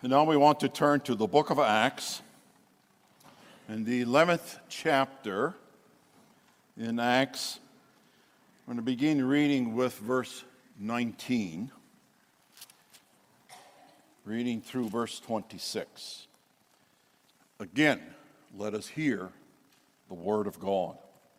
And now we want to turn to the book of Acts, in the 11th chapter in Acts. I'm going to begin reading with verse 19, reading through verse 26. Again, let us hear the word of God.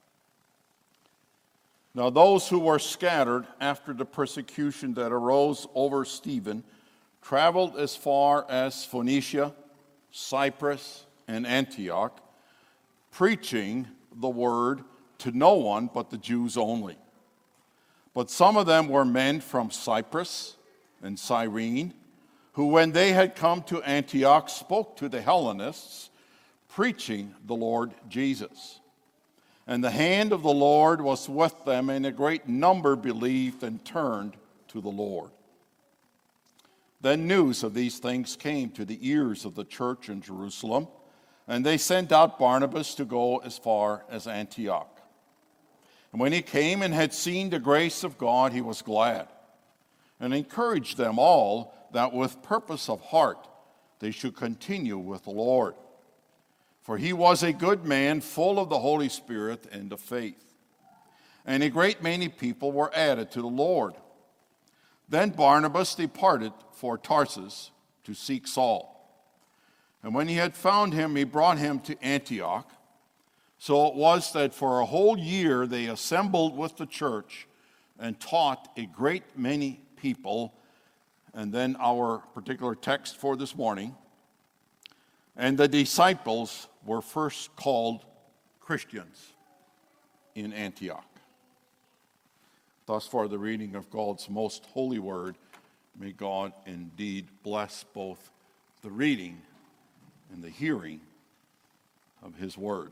Now those who were scattered after the persecution that arose over Stephen traveled as far as Phoenicia, Cyprus, and Antioch, preaching the word to no one but the Jews only. But some of them were men from Cyprus and Cyrene, who when they had come to Antioch spoke to the Hellenists, preaching the Lord Jesus. And the hand of the Lord was with them, and a great number believed and turned to the Lord. Then news of these things came to the ears of the church in Jerusalem, and they sent out Barnabas to go as far as Antioch. And when he came and had seen the grace of God, he was glad, and encouraged them all that with purpose of heart they should continue with the Lord. For he was a good man, full of the Holy Spirit and of faith. And a great many people were added to the Lord. Then Barnabas departed for Tarsus to seek Saul. And when he had found him, he brought him to Antioch. So it was that for a whole year they assembled with the church and taught a great many people. And then our particular text for this morning. And the disciples were first called Christians in Antioch. Thus far, the reading of God's most holy word. May God indeed bless both the reading and the hearing of his word.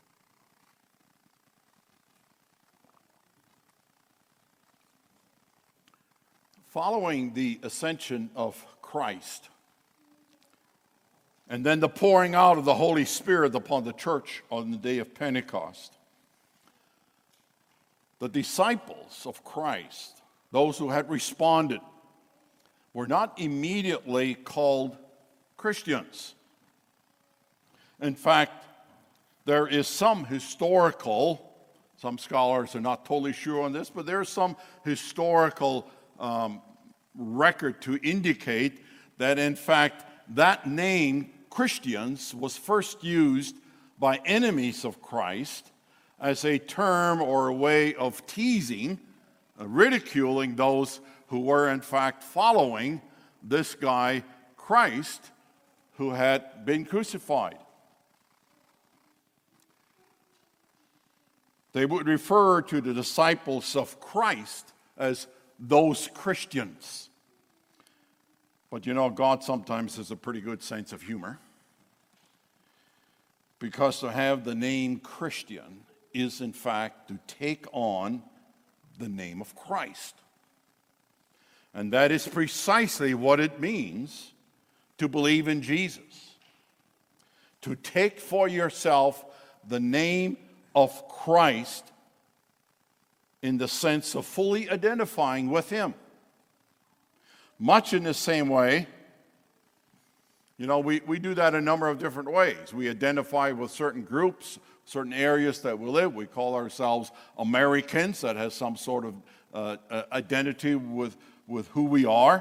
Following the ascension of Christ, and then the pouring out of the Holy Spirit upon the church on the day of Pentecost, the disciples of Christ, those who had responded, were not immediately called Christians. In fact, there is some scholars are not totally sure on this, but there's some historical record to indicate that in fact that name, Christians, was first used by enemies of Christ as a term or a way of teasing, ridiculing those who were in fact following this guy, Christ, who had been crucified. They would refer to the disciples of Christ as those Christians. But you know, God sometimes has a pretty good sense of humor, because to have the name Christian is in fact to take on the name of Christ. And that is precisely what it means to believe in Jesus. To take for yourself the name of Christ in the sense of fully identifying with him. Much in the same way, you know, we do that a number of different ways. We identify with certain groups, certain areas that we live. We call ourselves Americans. That has some sort of identity with who we are.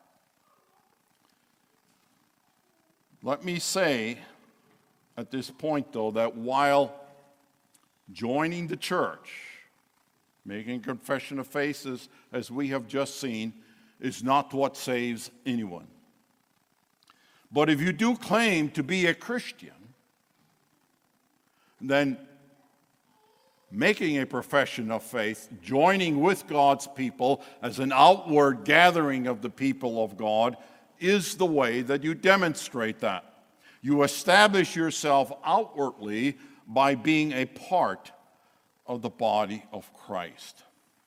Let me say at this point, though, that while joining the church, making confession of faith as we have just seen, is not what saves anyone. But if you do claim to be a Christian, then making a profession of faith, joining with God's people as an outward gathering of the people of God, is the way that you demonstrate that. You establish yourself outwardly by being a part of the body of Christ.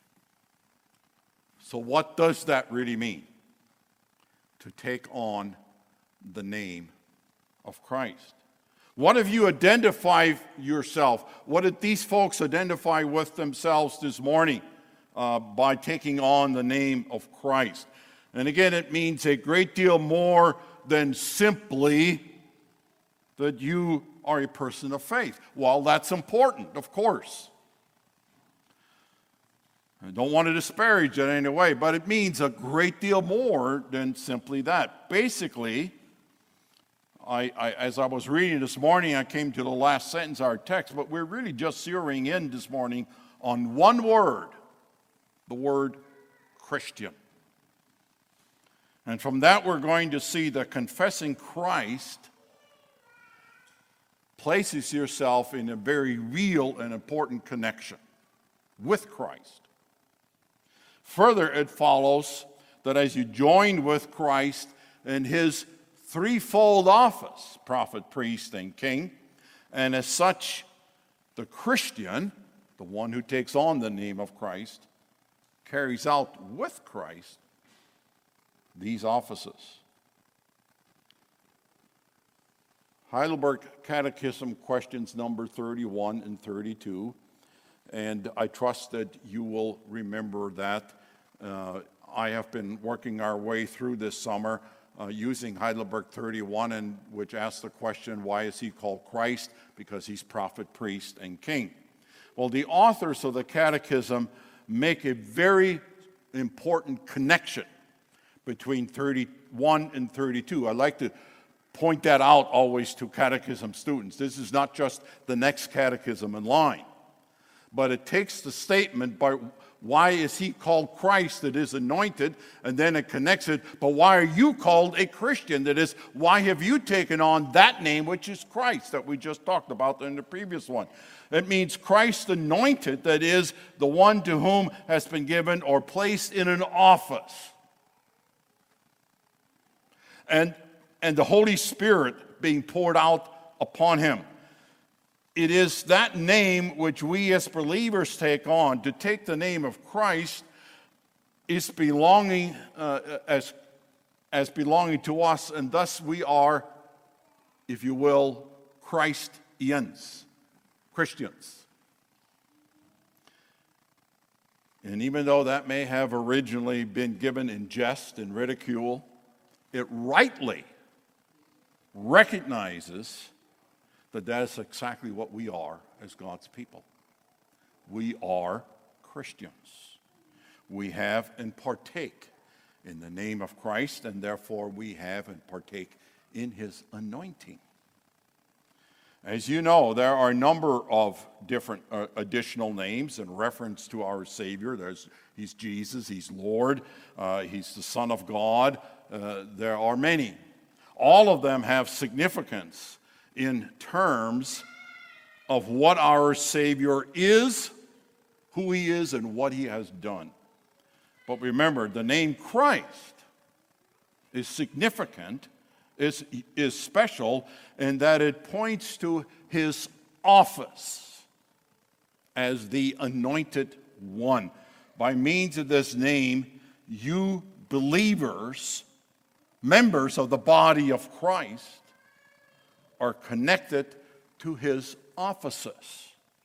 So what does that really mean? To take on the name of Christ. What if you identify yourself? What did these folks identify with themselves this morning by taking on the name of Christ? And again, it means a great deal more than simply that you are a person of faith. Well, that's important, of course. I don't want to disparage it in any way, but it means a great deal more than simply that. Basically, as I was reading this morning, I came to the last sentence of our text, but we're really just zeroing in this morning on one word, the word Christian. And from that, we're going to see that confessing Christ places yourself in a very real and important connection with Christ. Further, it follows that as you join with Christ in his threefold office, prophet, priest, and king, and as such, the Christian, the one who takes on the name of Christ, carries out with Christ these offices. Heidelberg Catechism questions number 31 and 32, and I trust that you will remember that. I have been working our way through this summer using Heidelberg 31, and which asks the question, why is he called Christ? Because he's prophet, priest, and king. Well, the authors of the Catechism make a very important connection between 31 and 32. I like to point that out always to catechism students. This is not just the next catechism in line, but it takes the statement by why is he called Christ, that is anointed, and then it connects it, but why are you called a Christian? That is, why have you taken on that name, which is Christ, that we just talked about in the previous one? It means Christ anointed, that is, the one to whom has been given or placed in an office. And the Holy Spirit being poured out upon him. It is that name which we as believers take on. To take the name of Christ is belonging as belonging to us, and thus we are, if you will, Christians, Christians. And even though that may have originally been given in jest and ridicule, it rightly recognizes that that is exactly what we are as God's people. We are Christians. We have and partake in the name of Christ, and therefore we have and partake in his anointing. As you know, there are a number of different additional names in reference to our Savior. He's Jesus, he's Lord, he's the Son of God. There are many. All of them have significance in terms of what our Savior is, who he is, and what he has done. But remember, the name Christ is significant, is special, in that it points to his office as the anointed one. By means of this name, you believers, members of the body of Christ, are connected to his offices.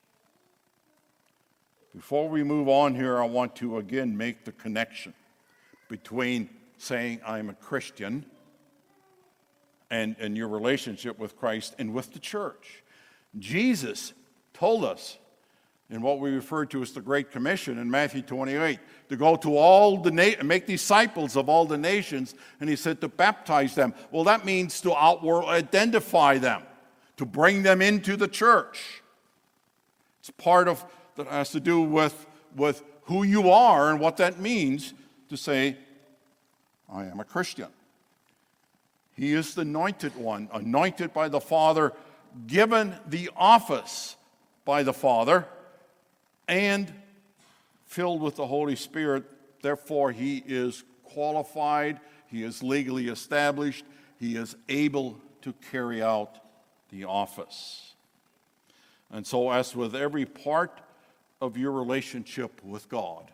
Before we move on here, I want to again make the connection between saying I'm a Christian and your relationship with Christ and with the church. Jesus told us in what we refer to as the Great Commission in Matthew 28, to go to all the make disciples of all the nations, and he said to baptize them. Well, that means to outward identify them, to bring them into the church. It's part of that has to do with who you are and what that means to say, I am a Christian. He is the anointed one, anointed by the Father, given the office by the Father, and filled with the Holy Spirit. Therefore, he is qualified, he is legally established, he is able to carry out the office. And so, as with every part of your relationship with God,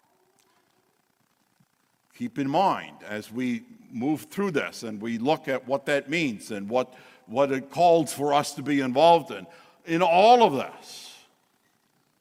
keep in mind as we move through this and we look at what that means and what it calls for us to be involved in all of this,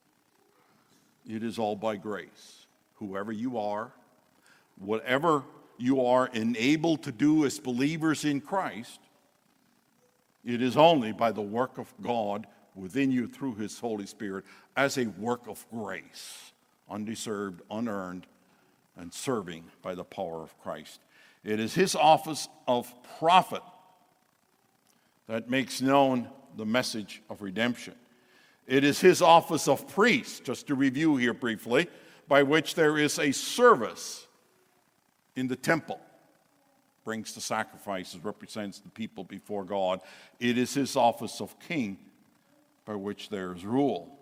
it is all by grace. Whoever you are, whatever you are enabled to do as believers in Christ, it is only by the work of God within you through his Holy Spirit as a work of grace, undeserved, unearned, and serving by the power of Christ. It is his office of prophet that makes known the message of redemption. It is his office of priest, just to review here briefly, by which there is a service in the temple. Brings the sacrifices, represents the people before God. It is his office of king, by which there is rule.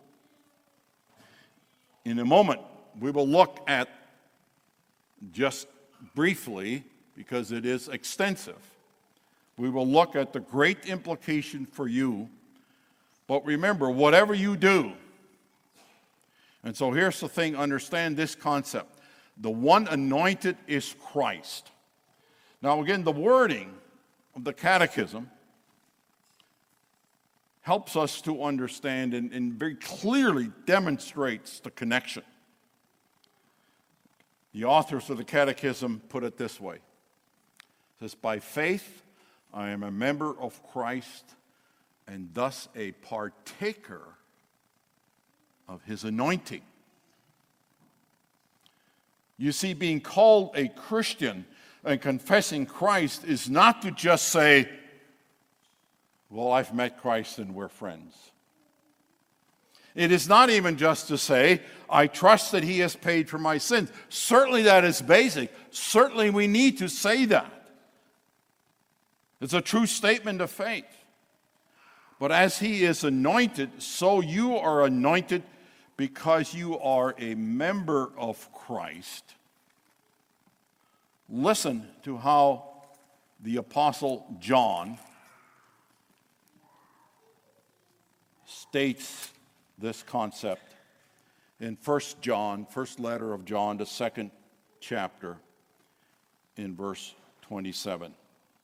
In a moment, we will look at, just briefly, because it is extensive, we will look at the great implication for you. But remember, whatever you do, and so here's the thing, understand this concept. The one anointed is Christ. Now again, the wording of the catechism helps us to understand and very clearly demonstrates the connection. The authors of the catechism put it this way. It says, by faith I am a member of Christ and thus a partaker of his anointing. You see, being called a Christian and confessing Christ is not to just say, well, I've met Christ and we're friends. It is not even just to say, I trust that he has paid for my sins. Certainly that is basic. Certainly we need to say that. It's a true statement of faith. But as he is anointed, so you are anointed because you are a member of Christ. Listen to how the Apostle John states this concept in 1 John, first letter of John, the second chapter, in verse 27.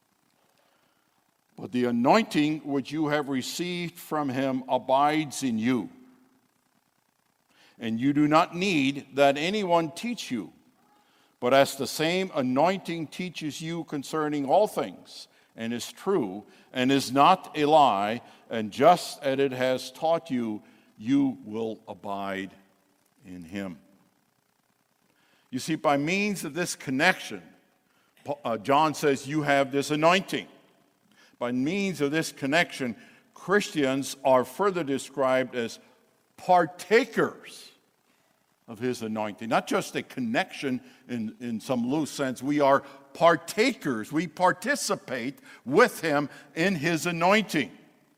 But the anointing which you have received from him abides in you, and you do not need that anyone teach you. But as the same anointing teaches you concerning all things, and is true, and is not a lie, and just as it has taught you, you will abide in him. You see, by means of this connection, John says you have this anointing. By means of this connection, Christians are further described as partakers of his anointing. Not just a connection in some loose sense. We are partakers. We participate with him in his anointing.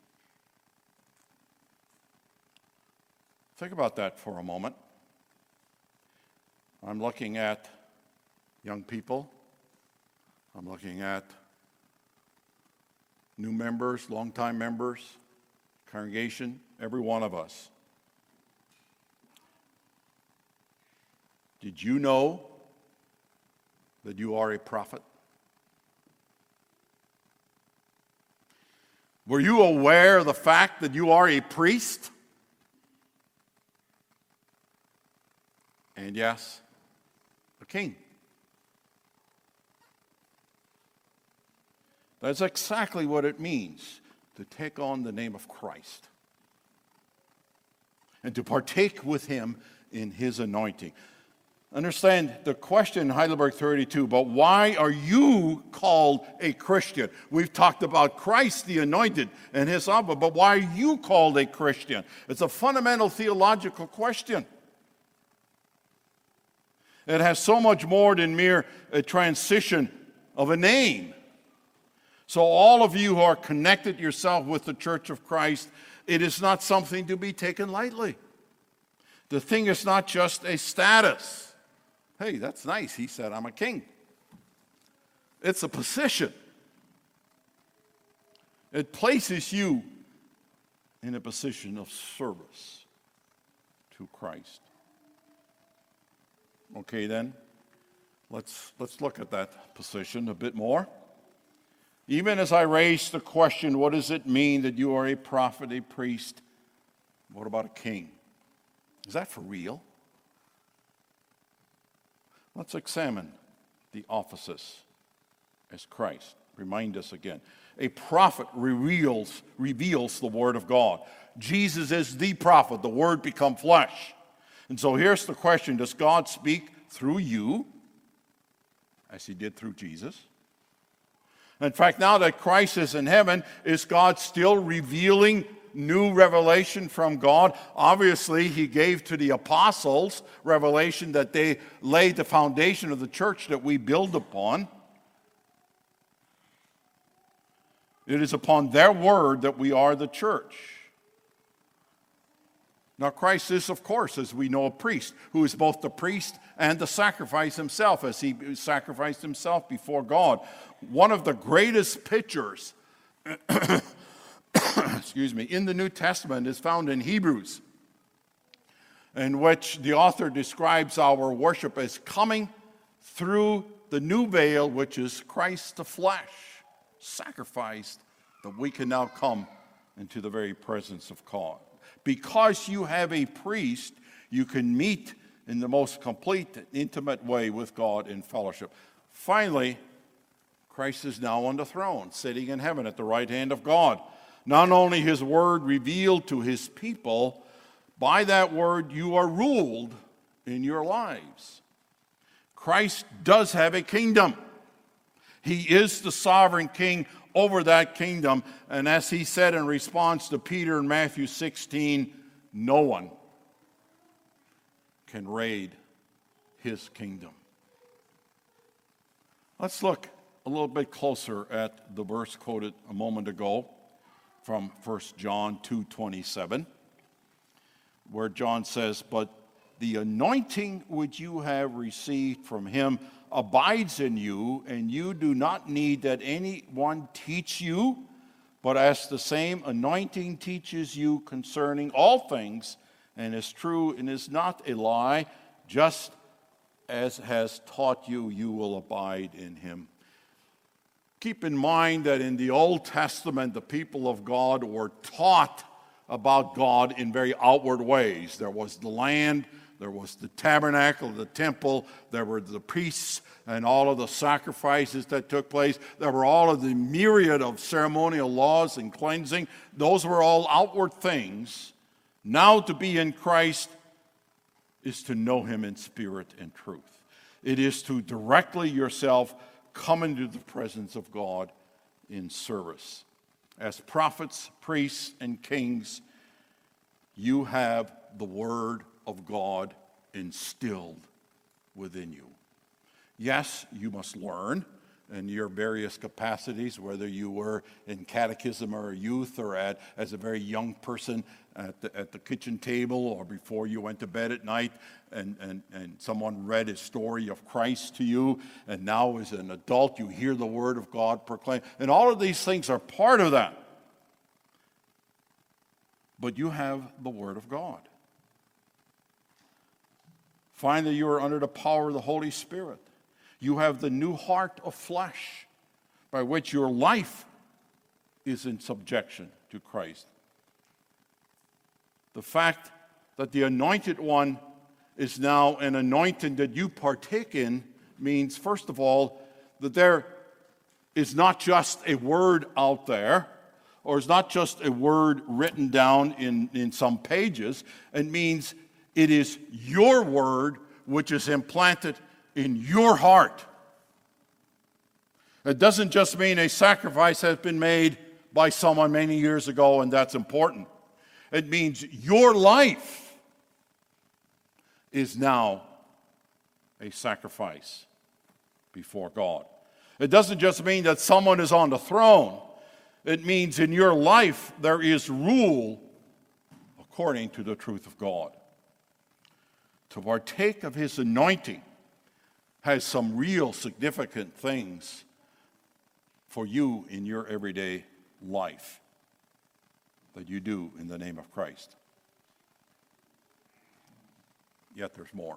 Think about that for a moment. I'm looking at young people. I'm looking at new members, longtime members, congregation, every one of us. Did you know that you are a prophet? Were you aware of the fact that you are a priest? And yes, a king. That's exactly what it means to take on the name of Christ and to partake with him in his anointing. Understand the question in Heidelberg 32, but why are you called a Christian? We've talked about Christ the anointed and his office, but why are you called a Christian? It's a fundamental theological question. It has so much more than mere a transition of a name. So all of you who are connected yourself with the Church of Christ, it is not something to be taken lightly. The thing is not just a status. Hey, that's nice. He said, I'm a king. It's a position. It places you in a position of service to Christ. Okay, then, let's look at that position a bit more. Even as I raise the question, what does it mean that you are a prophet, a priest? What about a king? Is that for real? Let's examine the offices as Christ. Remind us again. A prophet reveals the Word of God. Jesus is the prophet, the Word become flesh. And so here's the question: does God speak through you, as he did through Jesus? In fact, now that Christ is in heaven, is God still revealing new revelation from God? Obviously, he gave to the apostles revelation that they laid the foundation of the church that we build upon. It is upon their word that we are the church. Now, Christ is, of course, as we know, a priest, who is both the priest and the sacrifice himself, as he sacrificed himself before God. One of the greatest pictures in the New Testament is found in Hebrews, in which the author describes our worship as coming through the new veil, which is Christ the flesh, sacrificed, that we can now come into the very presence of God. Because you have a priest, you can meet in the most complete and intimate way with God in fellowship. Finally, Christ is now on the throne, sitting in heaven at the right hand of God. Not only his word revealed to his people, by that word you are ruled in your lives. Christ does have a kingdom. He is the sovereign king over that kingdom. And as he said in response to Peter in Matthew 16, no one can raid his kingdom. Let's look a little bit closer at the verse quoted a moment ago from 1 John 2:27, where John says, "But the anointing which you have received from him abides in you, and you do not need that anyone teach you, but as the same anointing teaches you concerning all things, and is true and is not a lie, just as has taught you, you will abide in him." Keep in mind that in the Old Testament, the people of God were taught about God in very outward ways. There was the land, there was the tabernacle, the temple, there were the priests and all of the sacrifices that took place. There were all of the myriad of ceremonial laws and cleansing. Those were all outward things. Now to be in Christ is to know him in spirit and truth. It is to directly yourself come into the presence of God in service. As prophets, priests, and kings, you have the word of God instilled within you. Yes, you must learn in your various capacities, whether you were in catechism or youth or as a very young person at the kitchen table or before you went to bed at night and someone read a story of Christ to you, and now as an adult you hear the word of God proclaimed. And all of these things are part of that. But you have the word of God. Find that you are under the power of the Holy Spirit. You have the new heart of flesh by which your life is in subjection to Christ. The fact that the anointed one is now an anointing that you partake in means, first of all, that there is not just a word out there, or is not just a word written down in some pages. It means it is your word which is implanted in your heart. It doesn't just mean a sacrifice has been made by someone many years ago and that's important. It means your life is now a sacrifice before God. It doesn't just mean that someone is on the throne. It means in your life there is rule according to the truth of God. To partake of his anointing has some real significant things for you in your everyday life that you do in the name of Christ. Yet there's more.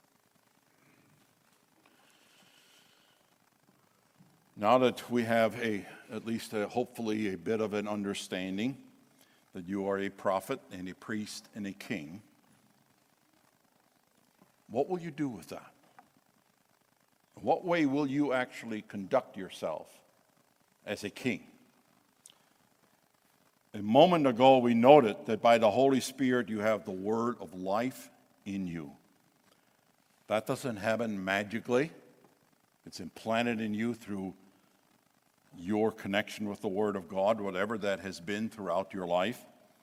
Now that we have hopefully a bit of an understanding that you are a prophet and a priest and a king, what will you do with that? What way will you actually conduct yourself as a king? A moment ago, we noted that by the Holy Spirit, you have the word of life in you. That doesn't happen magically. It's implanted in you through your connection with the Word of God, whatever that has been throughout your life.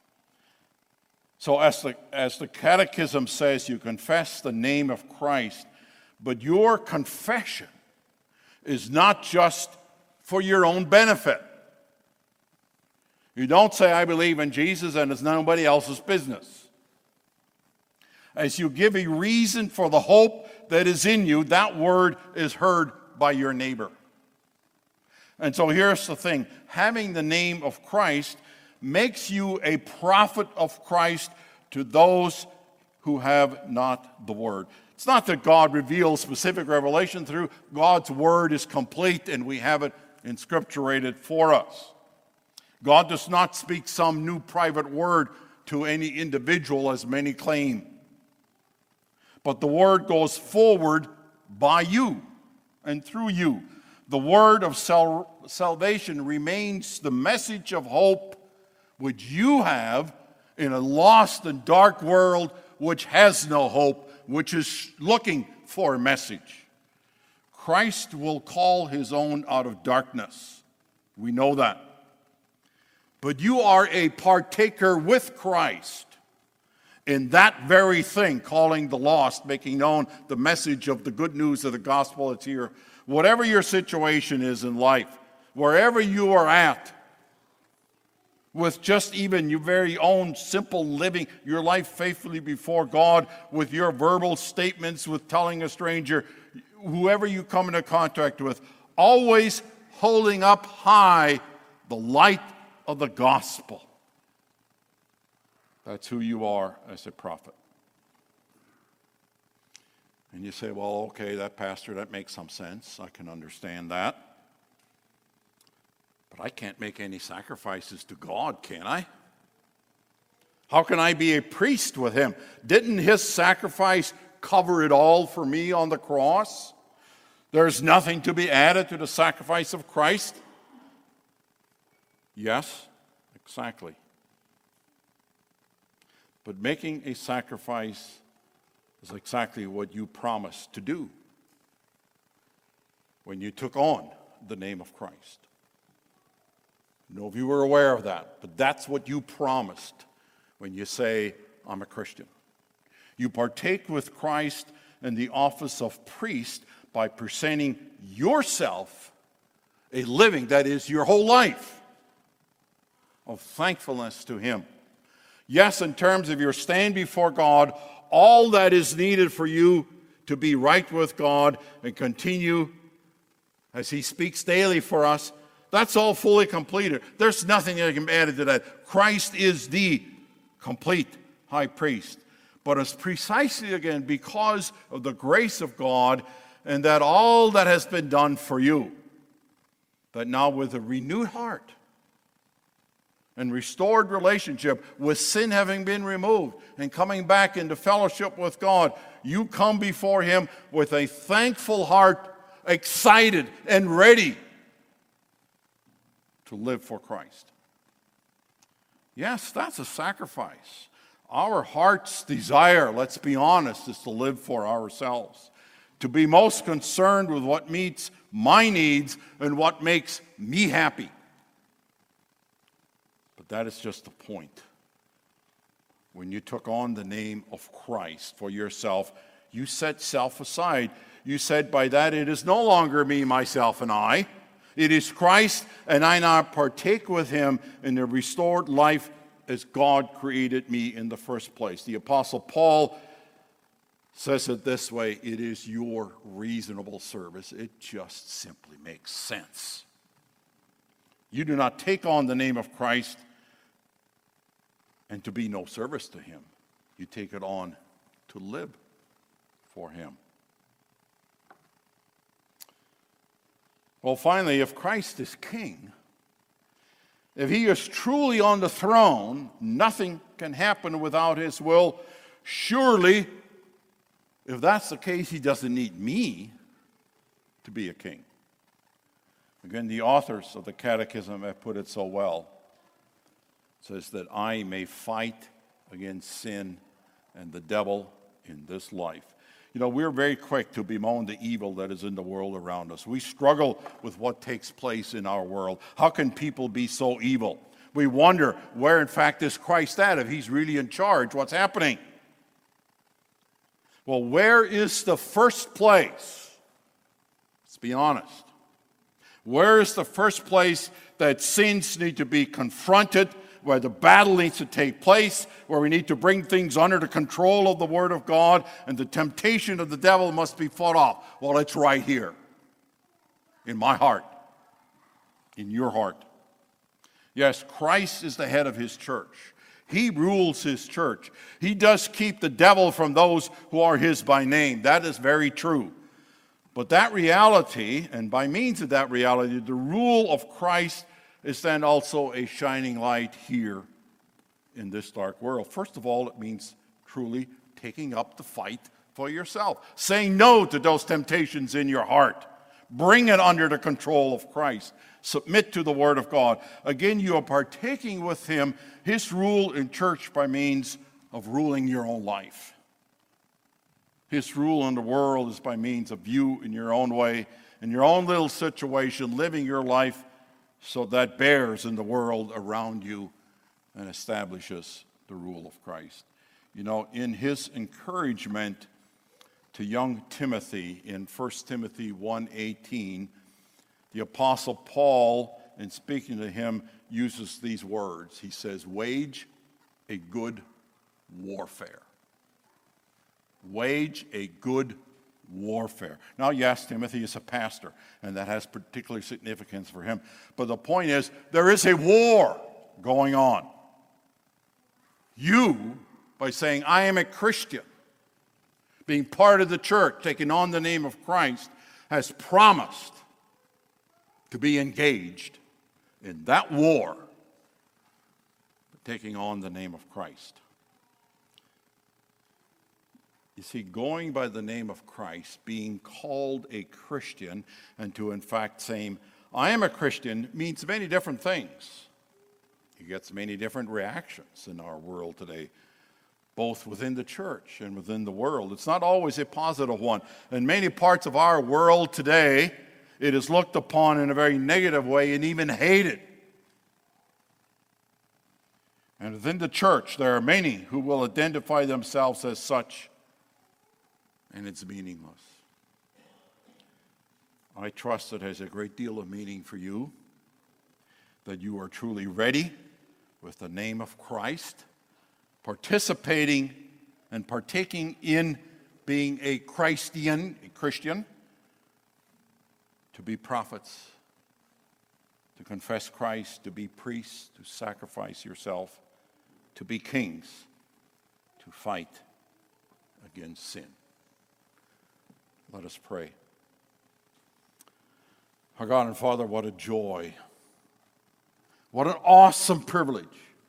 So as the Catechism says, you confess the name of Christ, but your confession is not just for your own benefit. You don't say, I believe in Jesus, and it's nobody else's business. As you give a reason for the hope that is in you, that word is heard by your neighbor. And so here's the thing. Having the name of Christ makes you a prophet of Christ to those who have not the word. It's not that God reveals specific revelation through. God's word is complete, and we have it inscripturated for us. God does not speak some new private word to any individual, as many claim. But the word goes forward by you and through you. The word of salvation remains the message of hope which you have in a lost and dark world which has no hope, which is looking for a message. Christ will call his own out of darkness. We know that. But you are a partaker with Christ in that very thing, calling the lost, making known the message of the good news of the gospel that's here. Whatever your situation is in life, wherever you are at, with just even your very own simple living your life faithfully before God, with your verbal statements, with telling a stranger, whoever you come into contact with, always holding up high the light of the gospel. That's who you are as a prophet. And you say, well, okay, that makes some sense. I can understand that. But I can't make any sacrifices to God, can I? How can I be a priest with him? Didn't his sacrifice cover it all for me on the cross? There's nothing to be added to the sacrifice of Christ? Yes, exactly. But making a sacrifice is exactly what you promised to do when you took on the name of Christ. I don't know if you were aware of that, but that's what you promised when you say, I'm a Christian. You partake with Christ in the office of priest by presenting yourself a living, that is your whole life, of thankfulness to him. Yes, in terms of your stand before God, all that is needed for you to be right with God and continue as he speaks daily for us, that's all fully completed. There's nothing that can be added to that. Christ is the complete high priest. But it's precisely, again, because of the grace of God and that all that has been done for you, that now with a renewed heart and restored relationship, with sin having been removed and coming back into fellowship with God, you come before him with a thankful heart, excited and ready to live for Christ. Yes, that's a sacrifice. Our heart's desire, let's be honest, is to live for ourselves, to be most concerned with what meets my needs and what makes me happy. But that is just the point. When you took on the name of Christ for yourself, you set self aside. You said by that it is no longer me, myself, and I. It is Christ, and I now partake with him in the restored life as God created me in the first place. The Apostle Paul says it this way: it is your reasonable service. It just simply makes sense. You do not take on the name of Christ and to be no service to him. You take it on to live for him. Well, finally, if Christ is king, if he is truly on the throne, nothing can happen without his will. Surely, if that's the case, he doesn't need me. to be a king. Again, the authors of the Catechism have put it so well. It says that I may fight against sin and the devil in this life. You know, we're very quick to bemoan the evil that is in the world around us. We struggle with what takes place in our world. How can people be so evil? We wonder, where in fact is Christ at? If he's really in charge, what's happening? Well, where is the first place? Let's be honest. Where is the first place that sins need to be confronted, where the battle needs to take place, where we need to bring things under the control of the Word of God, and the temptation of the devil must be fought off? Well, it's right here, in my heart, in your heart. Yes, Christ is the head of his church. He rules his church. He does keep the devil from those who are his by name. That is very true. But that reality, and by means of that reality, the rule of Christ is then also a shining light here in this dark world. First of all, it means truly taking up the fight for yourself. Saying no to those temptations in your heart. Bring it under the control of Christ. Submit to the Word of God. Again, you are partaking with him his rule in church by means of ruling your own life. His rule in the world is by means of you in your own way, in your own little situation, living your life so that bears in the world around you and establishes the rule of Christ. You know, in his encouragement to young Timothy in 1 Timothy 1:18, the Apostle Paul, in speaking to him, uses these words. He says, wage a good warfare. Wage a good warfare. Now, yes, Timothy is a pastor, and that has particular significance for him. But the point is, there is a war going on. You, by saying, I am a Christian, being part of the church, taking on the name of Christ, has promised to be engaged in that war, taking on the name of Christ. You see, going by the name of Christ, being called a Christian, and to in fact saying, I am a Christian, means many different things. It gets many different reactions in our world today, both within the church and within the world. It's not always a positive one. In many parts of our world today, it is looked upon in a very negative way and even hated. And within the church, there are many who will identify themselves as such, and it's meaningless. I trust it has a great deal of meaning for you, that you are truly ready with the name of Christ, participating and partaking in being a Christian, to be prophets, to confess Christ, to be priests, to sacrifice yourself, to be kings, to fight against sin. Let us pray. Our God and Father, what a joy, what an awesome privilege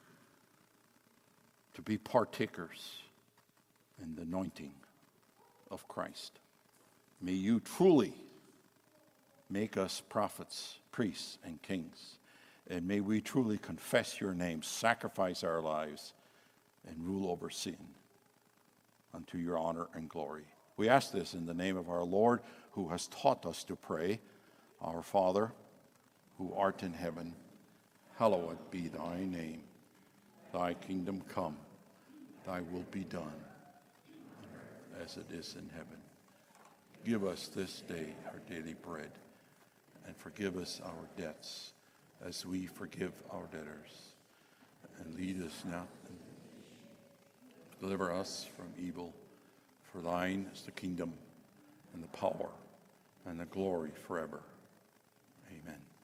to be partakers in the anointing of Christ. May you truly make us prophets, priests, and kings. And may we truly confess your name, sacrifice our lives, and rule over sin unto your honor and glory. We ask this in the name of our Lord, who has taught us to pray, Our Father, who art in heaven, hallowed be thy name. Thy kingdom come, thy will be done, as it is in heaven. Give us this day our daily bread, and forgive us our debts, as we forgive our debtors. And lead us not, deliver us from evil. For thine is the kingdom, and the power, and the glory forever. Amen.